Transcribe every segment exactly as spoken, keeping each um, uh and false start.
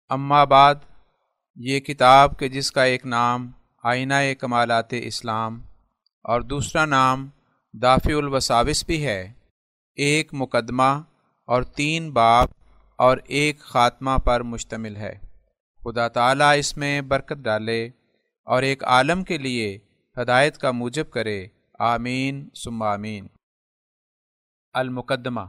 اما بعد، یہ کتاب کہ جس کا ایک نام آئینہ کمالات اسلام اور دوسرا نام دافع الوساوس بھی ہے، ایک مقدمہ اور تین باب اور ایک خاتمہ پر مشتمل ہے۔ خدا تعالیٰ اس میں برکت ڈالے اور ایک عالم کے لیے ہدایت کا موجب کرے، آمین ثم آمین۔ المقدمہ۔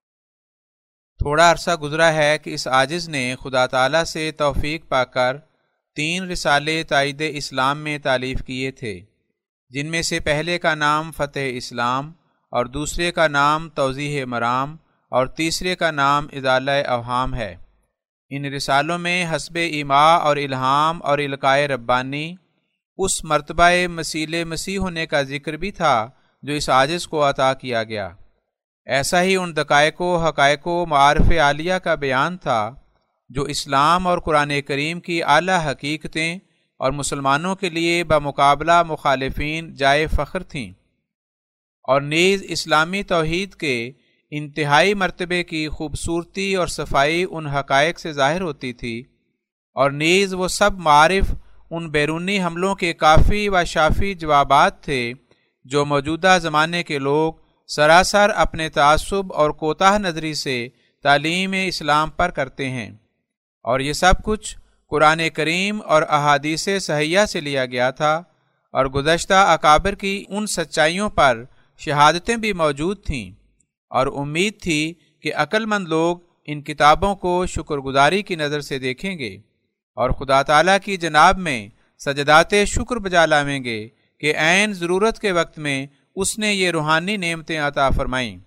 تھوڑا عرصہ گزرا ہے کہ اس عاجز نے خدا تعالیٰ سے توفیق پا کر تین رسالے تائید اسلام میں تالیف کیے تھے، جن میں سے پہلے کا نام فتح اسلام اور دوسرے کا نام توضیح مرام اور تیسرے کا نام ازالہ اوہام ہے۔ ان رسالوں میں حسب ایماء اور الہام اور القائے ربانی اس مرتبہ مسیل مسیح ہونے کا ذکر بھی تھا جو اس عاجز کو عطا کیا گیا۔ ایسا ہی ان دقائق و حقائق و معارف عالیہ کا بیان تھا جو اسلام اور قرآن کریم کی اعلیٰ حقیقتیں اور مسلمانوں کے لیے بمقابلہ مخالفین جائے فخر تھیں، اور نیز اسلامی توحید کے انتہائی مرتبے کی خوبصورتی اور صفائی ان حقائق سے ظاہر ہوتی تھی، اور نیز وہ سب معارف ان بیرونی حملوں کے کافی و شافی جوابات تھے جو موجودہ زمانے کے لوگ سراسر اپنے تعصب اور کوتاہ نظری سے تعلیم اسلام پر کرتے ہیں، اور یہ سب کچھ قرآن کریم اور احادیث صحیحہ سے لیا گیا تھا، اور گزشتہ اکابر کی ان سچائیوں پر شہادتیں بھی موجود تھیں، اور امید تھی کہ عقل مند لوگ ان کتابوں کو شکر گزاری کی نظر سے دیکھیں گے اور خدا تعالیٰ کی جناب میں سجدات شکر بجا لائیں گے کہ عین ضرورت کے وقت میں اس نے یہ روحانی نعمتیں عطا فرمائیں۔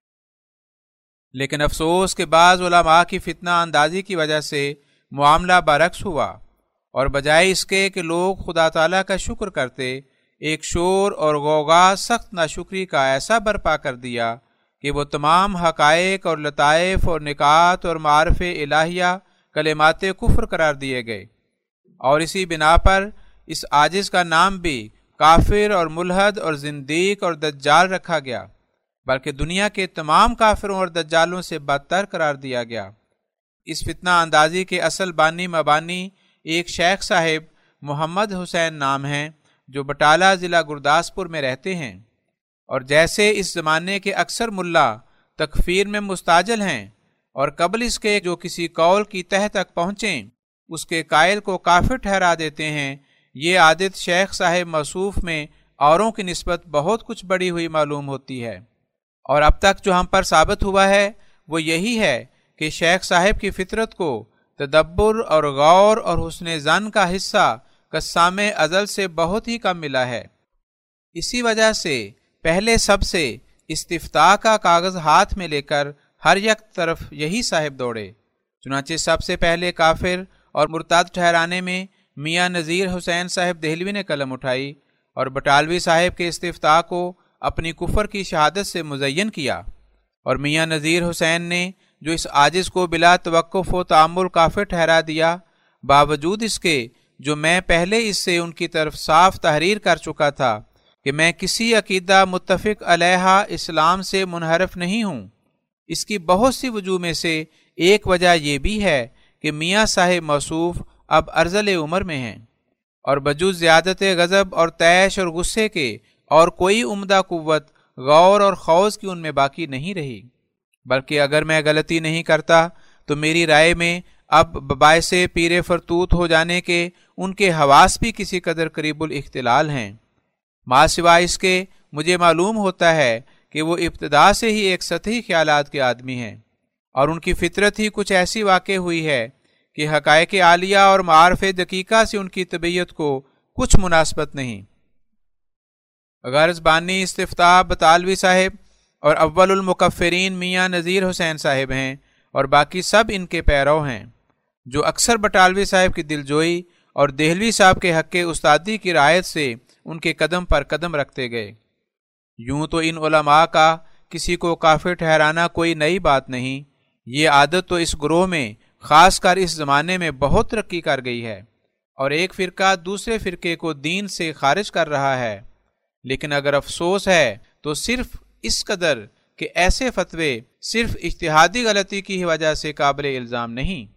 لیکن افسوس کہ بعض علماء کی فتنہ اندازی کی وجہ سے معاملہ برعکس ہوا، اور بجائے اس کے کہ لوگ خدا تعالیٰ کا شکر کرتے، ایک شور اور غوغا سخت ناشکری کا ایسا برپا کر دیا کہ وہ تمام حقائق اور لطائف اور نکات اور معارف الہیہ کلمات کفر قرار دیے گئے، اور اسی بنا پر اس عاجز کا نام بھی کافر اور ملحد اور زندیق اور دجال رکھا گیا، بلکہ دنیا کے تمام کافروں اور دجالوں سے بدتر قرار دیا گیا۔ اس فتنہ اندازی کے اصل بانی مبانی ایک شیخ صاحب محمد حسین نام ہیں جو بٹالہ ضلع گرداسپور میں رہتے ہیں، اور جیسے اس زمانے کے اکثر ملا تکفیر میں مستعجل ہیں اور قبل اس کے جو کسی قول کی تہ تک پہنچیں اس کے قائل کو کافر ٹھہرا دیتے ہیں، یہ عادت شیخ صاحب موصوف میں اوروں کی نسبت بہت کچھ بڑی ہوئی معلوم ہوتی ہے، اور اب تک جو ہم پر ثابت ہوا ہے وہ یہی ہے کہ شیخ صاحب کی فطرت کو تدبر اور غور اور حسن ظن کا حصہ قسام ازل سے بہت ہی کم ملا ہے۔ اسی وجہ سے پہلے سب سے استفتاء کا کاغذ ہاتھ میں لے کر ہر یک طرف یہی صاحب دوڑے۔ چنانچہ سب سے پہلے کافر اور مرتد ٹھہرانے میں میاں نذیر حسین صاحب دہلوی نے قلم اٹھائی اور بٹالوی صاحب کے استفتاء کو اپنی کفر کی شہادت سے مزین کیا، اور میاں نذیر حسین نے جو اس عاجز کو بلا توقف و تعامل کافر ٹھہرا دیا، باوجود اس کے جو میں پہلے اس سے ان کی طرف صاف تحریر کر چکا تھا کہ میں کسی عقیدہ متفق علیہ اسلام سے منحرف نہیں ہوں۔ اس کی بہت سی وجوہ میں سے ایک وجہ یہ بھی ہے کہ میاں صاحب موصوف اب ارذل عمر میں ہیں، اور بجز زیادت غضب اور طیش اور غصے کے اور کوئی عمدہ قوت غور اور خوض کی ان میں باقی نہیں رہی، بلکہ اگر میں غلطی نہیں کرتا تو میری رائے میں اب باعث پیر فرتوت ہو جانے کے ان کے حواس بھی کسی قدر قریب الاختلال ہیں۔ ما سوائے اس کے مجھے معلوم ہوتا ہے کہ وہ ابتدا سے ہی ایک سطحی خیالات کے آدمی ہیں، اور ان کی فطرت ہی کچھ ایسی واقع ہوئی ہے کہ حقائق عالیہ اور معارف دقیقہ سے ان کی طبیعت کو کچھ مناسبت نہیں۔ غرض بانی استفتاء بطالوی صاحب اور اول المکفرین میاں نذیر حسین صاحب ہیں، اور باقی سب ان کے پیرو ہیں، جو اکثر بٹالوی صاحب کی دلجوئی اور دہلوی صاحب کے حق استادی کی رعایت سے ان کے قدم پر قدم رکھتے گئے۔ یوں تو ان علماء کا کسی کو کافر ٹھہرانا کوئی نئی بات نہیں، یہ عادت تو اس گروہ میں خاص کر اس زمانے میں بہت ترقی کر گئی ہے، اور ایک فرقہ دوسرے فرقے کو دین سے خارج کر رہا ہے۔ لیکن اگر افسوس ہے تو صرف اس قدر کہ ایسے فتوے صرف اجتہادی غلطی کی وجہ سے قابل الزام نہیں،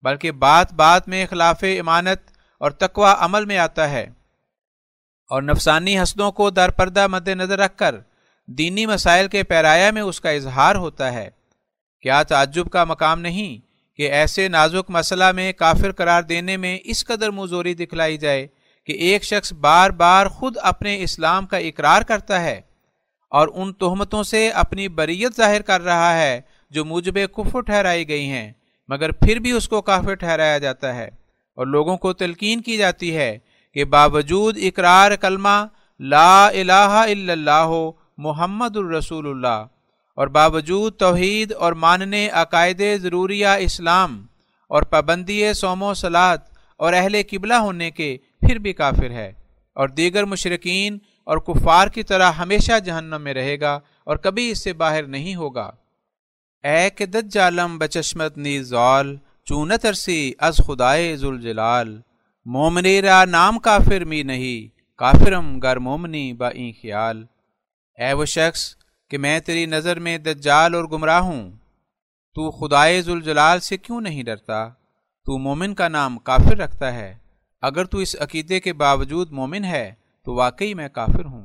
بلکہ بات بات میں خلاف ایمانت اور تقوی عمل میں آتا ہے، اور نفسانی حسدوں کو در پردہ مد نظر رکھ کر دینی مسائل کے پیرایا میں اس کا اظہار ہوتا ہے۔ کیا تعجب کا مقام نہیں کہ ایسے نازک مسئلہ میں کافر قرار دینے میں اس قدر موزوری دکھلائی جائے کہ ایک شخص بار بار خود اپنے اسلام کا اقرار کرتا ہے اور ان تہمتوں سے اپنی بریت ظاہر کر رہا ہے جو موجب کفر ٹھہرائی گئی ہیں، مگر پھر بھی اس کو کافر ٹھہرایا جاتا ہے، اور لوگوں کو تلقین کی جاتی ہے کہ باوجود اقرار کلمہ لا الہ الا اللہ محمد الرسول اللہ اور باوجود توحید اور ماننے عقائد ضروریہ اسلام اور پابندی صوم و صلاۃ اور اہل قبلہ ہونے کے پھر بھی کافر ہے، اور دیگر مشرکین اور کفار کی طرح ہمیشہ جہنم میں رہے گا اور کبھی اس سے باہر نہیں ہوگا۔ اے کہ دجالم بچشمت نیز زال چون ترسی از خدائے ذوالجلال، مومنی را نام کافر می نہیں کافرم گر مومنی با این خیال۔ اے وہ شخص کہ میں تیری نظر میں دجال اور گمراہ ہوں، تو خدائے ذوالجلال سے کیوں نہیں ڈرتا؟ تو مومن کا نام کافر رکھتا ہے، اگر تو اس عقیدے کے باوجود مومن ہے تو واقعی میں کافر ہوں۔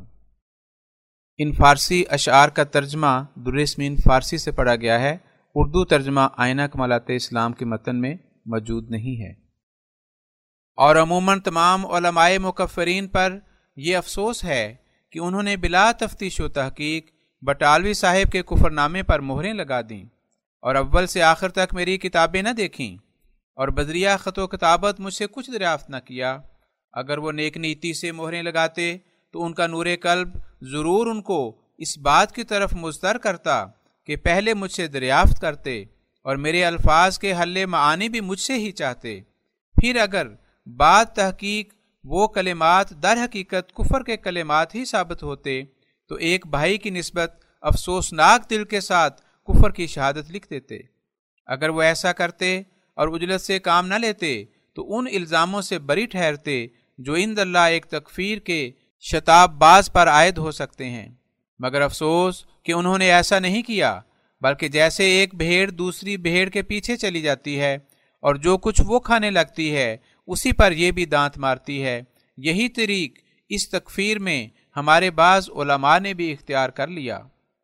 ان فارسی اشعار کا ترجمہ درسمین فارسی سے پڑھا گیا ہے، اردو ترجمہ آئینہ کمالات اسلام کے متن میں موجود نہیں ہے۔ اور عموماً تمام علماء مکفرین پر یہ افسوس ہے کہ انہوں نے بلا تفتیش و تحقیق بٹالوی صاحب کے کفر نامے پر مہریں لگا دیں اور اول سے آخر تک میری کتابیں نہ دیکھیں، اور بدریہ خط و کتابت مجھ سے کچھ دریافت نہ کیا۔ اگر وہ نیک نیتی سے مہریں لگاتے تو ان کا نور قلب ضرور ان کو اس بات کی طرف مضطر کرتا کہ پہلے مجھ سے دریافت کرتے اور میرے الفاظ کے حل معانی بھی مجھ سے ہی چاہتے، پھر اگر بعد تحقیق وہ کلمات در حقیقت کفر کے کلمات ہی ثابت ہوتے تو ایک بھائی کی نسبت افسوسناک دل کے ساتھ کفر کی شہادت لکھ دیتے۔ اگر وہ ایسا کرتے اور اجلت سے کام نہ لیتے تو ان الزاموں سے بری ٹھہرتے جو عند اللہ ایک تکفیر کے شتاب باز پر عائد ہو سکتے ہیں، مگر افسوس کہ انہوں نے ایسا نہیں کیا، بلکہ جیسے ایک بھیڑ دوسری بھیڑ کے پیچھے چلی جاتی ہے اور جو کچھ وہ کھانے لگتی ہے اسی پر یہ بھی دانت مارتی ہے، یہی طریق اس تکفیر میں ہمارے بعض علماء نے بھی اختیار کر لیا۔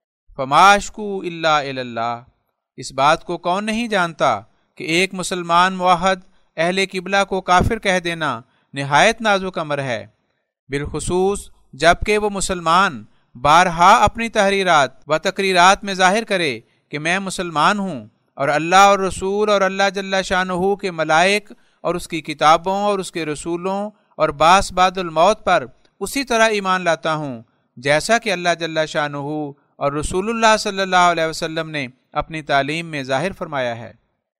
فماشکو الا اللہ، اس بات کو کون نہیں جانتا کہ ایک مسلمان موحد اہل قبلہ کو کافر کہہ دینا نہایت نازک امر ہے، بالخصوص جبکہ وہ مسلمان بارہا اپنی تحریرات و تقریرات میں ظاہر کرے کہ میں مسلمان ہوں اور اللہ اور رسول اور اللہ جل شانہ کے ملائک اور اس کی کتابوں اور اس کے رسولوں اور باس بعد الموت پر اسی طرح ایمان لاتا ہوں جیسا کہ اللہ جل شانہ اور رسول اللہ صلی اللہ علیہ وسلم نے اپنی تعلیم میں ظاہر فرمایا ہے۔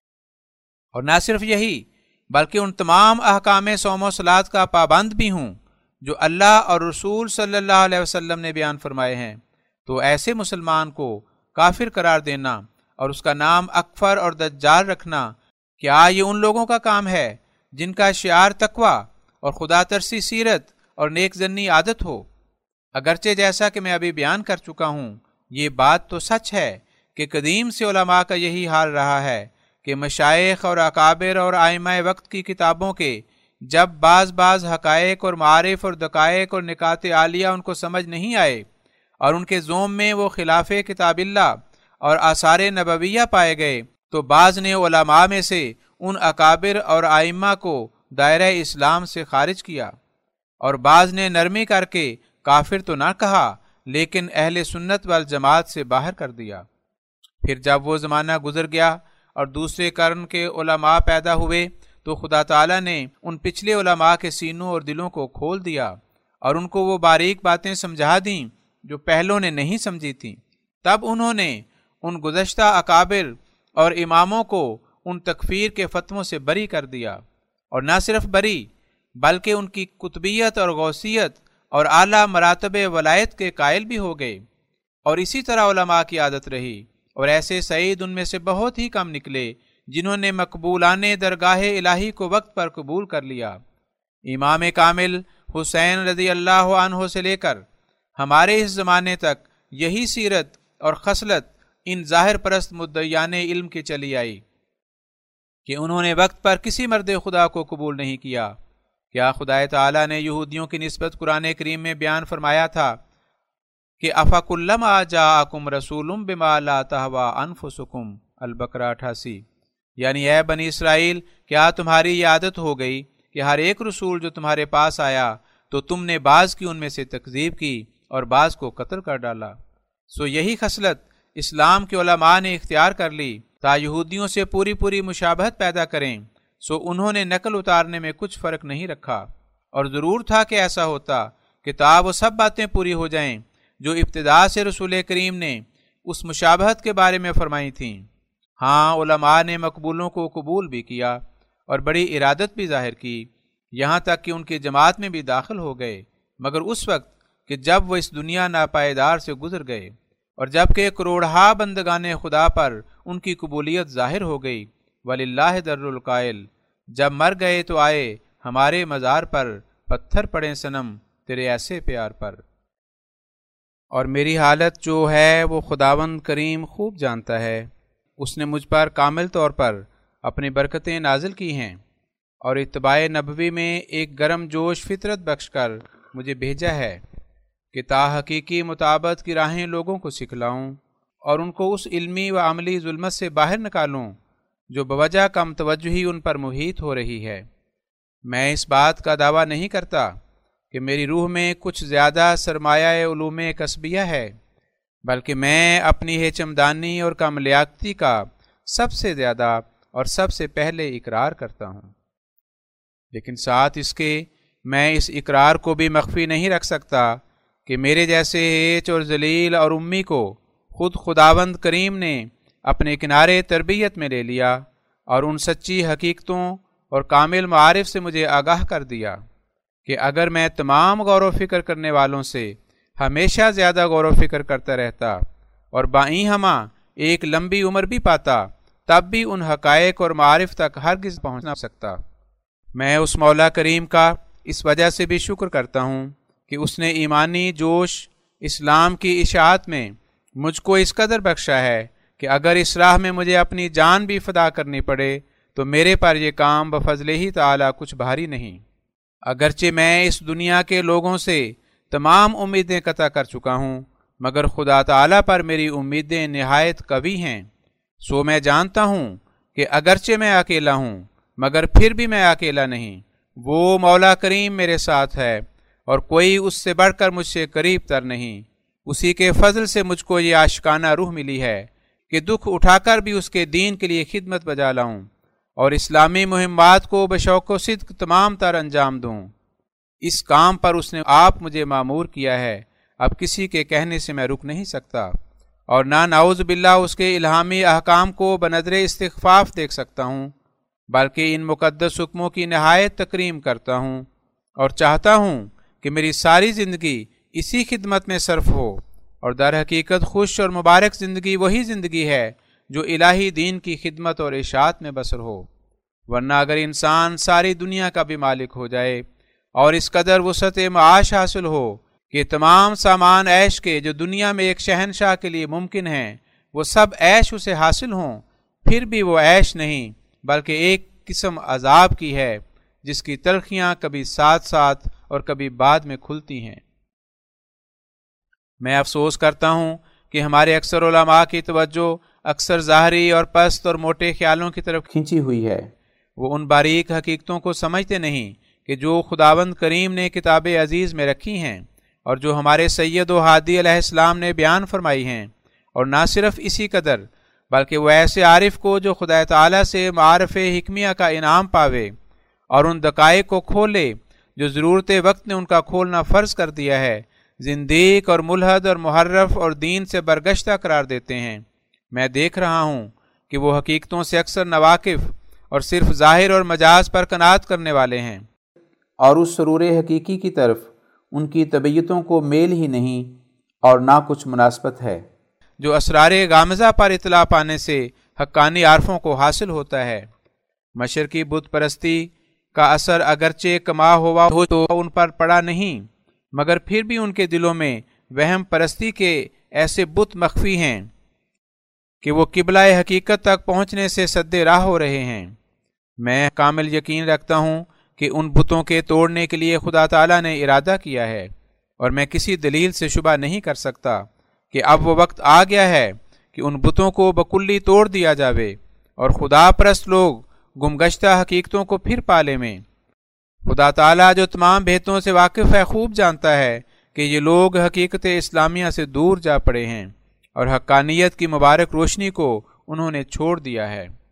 اور نہ صرف یہی بلکہ ان تمام احکام صوم و صلاۃ کا پابند بھی ہوں جو اللہ اور رسول صلی اللہ علیہ وسلم نے بیان فرمائے ہیں، تو ایسے مسلمان کو کافر قرار دینا اور اس کا نام اکفر اور دجال رکھنا کیا یہ ان لوگوں کا کام ہے جن کا شعار تقوی اور خدا ترسی سیرت اور نیک ظنی عادت ہو؟ اگرچہ جیسا کہ میں ابھی بیان کر چکا ہوں، یہ بات تو سچ ہے کہ قدیم سے علماء کا یہی حال رہا ہے کہ مشائخ اور اکابر اور ائمہ وقت کی کتابوں کے جب بعض بعض حقائق اور معارف اور دقائق اور نکات عالیہ ان کو سمجھ نہیں آئے اور ان کے ذوم میں وہ خلاف کتاب اللہ اور آثار نبویہ پائے گئے، تو بعض نے علماء میں سے ان اکابر اور ائمہ کو دائرہ اسلام سے خارج کیا، اور بعض نے نرمی کر کے کافر تو نہ کہا لیکن اہل سنت والجماعت سے باہر کر دیا۔ پھر جب وہ زمانہ گزر گیا اور دوسرے قرن کے علماء پیدا ہوئے تو خدا تعالیٰ نے ان پچھلے علماء کے سینوں اور دلوں کو کھول دیا اور ان کو وہ باریک باتیں سمجھا دیں جو پہلوں نے نہیں سمجھی تھیں۔ تب انہوں نے ان گزشتہ اکابر اور اماموں کو ان تکفیر کے فتووں سے بری کر دیا، اور نہ صرف بری بلکہ ان کی قطبیت اور غوثیت اور اعلیٰ مراتب ولایت کے قائل بھی ہو گئے، اور اسی طرح علماء کی عادت رہی، اور ایسے سعید ان میں سے بہت ہی کم نکلے جنہوں نے مقبولانے درگاہ الہی کو وقت پر قبول کر لیا۔ امام کامل حسین رضی اللہ عنہ سے لے کر ہمارے اس زمانے تک یہی سیرت اور خصلت ان ظاہر پرست مدعیان علم کی چلی آئی۔ کہ انہوں نے وقت پر کسی مرد خدا کو قبول نہیں کیا۔ کیا خدا تعالیٰ نے یہودیوں کی نسبت قرآن کریم میں بیان فرمایا تھا کہ افکلما جاءکم رسول بما لا تہوی انفسکم، البقرہ اٹھاسی، یعنی اے بنی اسرائیل، کیا تمہاری یہ عادت ہو گئی کہ ہر ایک رسول جو تمہارے پاس آیا تو تم نے بعض کی ان میں سے تکذیب کی اور بعض کو قتل کر ڈالا؟ سو یہی خصلت اسلام کے علماء نے اختیار کر لی تا یہودیوں سے پوری پوری مشابہت پیدا کریں۔ سو انہوں نے نقل اتارنے میں کچھ فرق نہیں رکھا، اور ضرور تھا کہ ایسا ہوتا کہ تا وہ سب باتیں پوری ہو جائیں جو ابتدا سے رسول کریم نے اس مشابہت کے بارے میں فرمائی تھیں۔ ہاں، علماء نے مقبولوں کو قبول بھی کیا اور بڑی ارادت بھی ظاہر کی، یہاں تک کہ ان کی جماعت میں بھی داخل ہو گئے، مگر اس وقت کہ جب وہ اس دنیا ناپائیدار سے گزر گئے اور جب کہ کروڑہا بندگان خدا پر ان کی قبولیت ظاہر ہو گئی۔ وَلِلَّهِ دَرُّ الْقَائِلِ، جب مر گئے تو آئے ہمارے مزار پر، پتھر پڑے صنم تیرے ایسے پیار پر۔ اور میری حالت جو ہے وہ خداوند کریم خوب جانتا ہے۔ اس نے مجھ پر کامل طور پر اپنی برکتیں نازل کی ہیں اور اتباع نبوی میں ایک گرم جوش فطرت بخش کر مجھے بھیجا ہے کہ تا حقیقی مطابقت کی راہیں لوگوں کو سکھلاؤں اور ان کو اس علمی و عملی ظلمت سے باہر نکالوں جو بوجہ کم توجہی ان پر محیط ہو رہی ہے۔ میں اس بات کا دعویٰ نہیں کرتا کہ میری روح میں کچھ زیادہ سرمایہ علوم کسبیہ ہے، بلکہ میں اپنی ہے چمدانی اور کم لیاقتی کا سب سے زیادہ اور سب سے پہلے اقرار کرتا ہوں، لیکن ساتھ اس کے میں اس اقرار کو بھی مخفی نہیں رکھ سکتا کہ میرے جیسے ہیچ اور ذلیل اور امی کو خود خداوند کریم نے اپنے کنارے تربیت میں لے لیا اور ان سچی حقیقتوں اور کامل معارف سے مجھے آگاہ کر دیا کہ اگر میں تمام غور و فکر کرنے والوں سے ہمیشہ زیادہ غور و فکر کرتا رہتا اور بائیں ہمہ ایک لمبی عمر بھی پاتا، تب بھی ان حقائق اور معارف تک ہرگز پہنچ نہ سکتا۔ میں اس مولا کریم کا اس وجہ سے بھی شکر کرتا ہوں کہ اس نے ایمانی جوش اسلام کی اشاعت میں مجھ کو اس قدر بخشا ہے کہ اگر اس راہ میں مجھے اپنی جان بھی فدا کرنی پڑے تو میرے پر یہ کام بفضل ہی تعالی کچھ بھاری نہیں۔ اگرچہ میں اس دنیا کے لوگوں سے تمام امیدیں قطع کر چکا ہوں، مگر خدا تعالی پر میری امیدیں نہایت قوی ہیں۔ سو میں جانتا ہوں کہ اگرچہ میں اکیلا ہوں مگر پھر بھی میں اکیلا نہیں، وہ مولا کریم میرے ساتھ ہے اور کوئی اس سے بڑھ کر مجھ سے قریب تر نہیں۔ اسی کے فضل سے مجھ کو یہ عاشقانہ روح ملی ہے کہ دکھ اٹھا کر بھی اس کے دین کے لیے خدمت بجا لاؤں اور اسلامی مہمات کو بشوق و صدق تمام تر انجام دوں۔ اس کام پر اس نے آپ مجھے مامور کیا ہے، اب کسی کے کہنے سے میں رک نہیں سکتا اور نہ نعوذ باللہ اس کے الہامی احکام کو بنظر استخفاف دیکھ سکتا ہوں، بلکہ ان مقدس حکموں کی نہایت تکریم کرتا ہوں اور چاہتا ہوں کہ میری ساری زندگی اسی خدمت میں صرف ہو، اور در حقیقت خوش اور مبارک زندگی وہی زندگی ہے جو الہی دین کی خدمت اور اشاعت میں بسر ہو۔ ورنہ اگر انسان ساری دنیا کا بھی مالک ہو جائے اور اس قدر وسعت معاش حاصل ہو کہ تمام سامان عیش کے جو دنیا میں ایک شہنشاہ کے لیے ممکن ہیں وہ سب عیش اسے حاصل ہوں، پھر بھی وہ عیش نہیں بلکہ ایک قسم عذاب کی ہے جس کی تلخیاں کبھی ساتھ ساتھ اور کبھی بعد میں کھلتی ہیں۔ میں افسوس کرتا ہوں کہ ہمارے اکثر علماء کی توجہ اکثر ظاہری اور پست اور موٹے خیالوں کی طرف کھینچی ہوئی ہے۔ وہ ان باریک حقیقتوں کو سمجھتے نہیں کہ جو خداوند کریم نے کتاب عزیز میں رکھی ہیں اور جو ہمارے سید و ہادی علیہ السلام نے بیان فرمائی ہیں، اور نہ صرف اسی قدر بلکہ وہ ایسے عارف کو جو خدا تعالیٰ سے معارف حکمیہ کا انعام پاوے اور ان دقائق کو کھولے جو ضرورت وقت نے ان کا کھولنا فرض کر دیا ہے، زندیق اور ملحد اور محرف اور دین سے برگشتہ قرار دیتے ہیں۔ میں دیکھ رہا ہوں کہ وہ حقیقتوں سے اکثر ناواقف اور صرف ظاہر اور مجاز پر قناعت کرنے والے ہیں، اور اس سرور حقیقی کی طرف ان کی طبیعتوں کو میل ہی نہیں اور نہ کچھ مناسبت ہے جو اسرار غامضہ پر اطلاع پانے سے حقانی عارفوں کو حاصل ہوتا ہے۔ مشرقی بت پرستی کا اثر اگرچہ کما ہوا ہو تو ان پر پڑا نہیں، مگر پھر بھی ان کے دلوں میں وہم پرستی کے ایسے بت مخفی ہیں کہ وہ قبلہ حقیقت تک پہنچنے سے سد راہ ہو رہے ہیں۔ میں کامل یقین رکھتا ہوں کہ ان بتوں کے توڑنے کے لیے خدا تعالیٰ نے ارادہ کیا ہے، اور میں کسی دلیل سے شبہ نہیں کر سکتا کہ اب وہ وقت آ گیا ہے کہ ان بتوں کو بکلی توڑ دیا جاوے اور خدا پرست لوگ گمگشتہ حقیقتوں کو پھر پالے میں۔ خدا تعالیٰ جو تمام بھیتوں سے واقف ہے خوب جانتا ہے کہ یہ لوگ حقیقت اسلامیہ سے دور جا پڑے ہیں اور حقانیت کی مبارک روشنی کو انہوں نے چھوڑ دیا ہے۔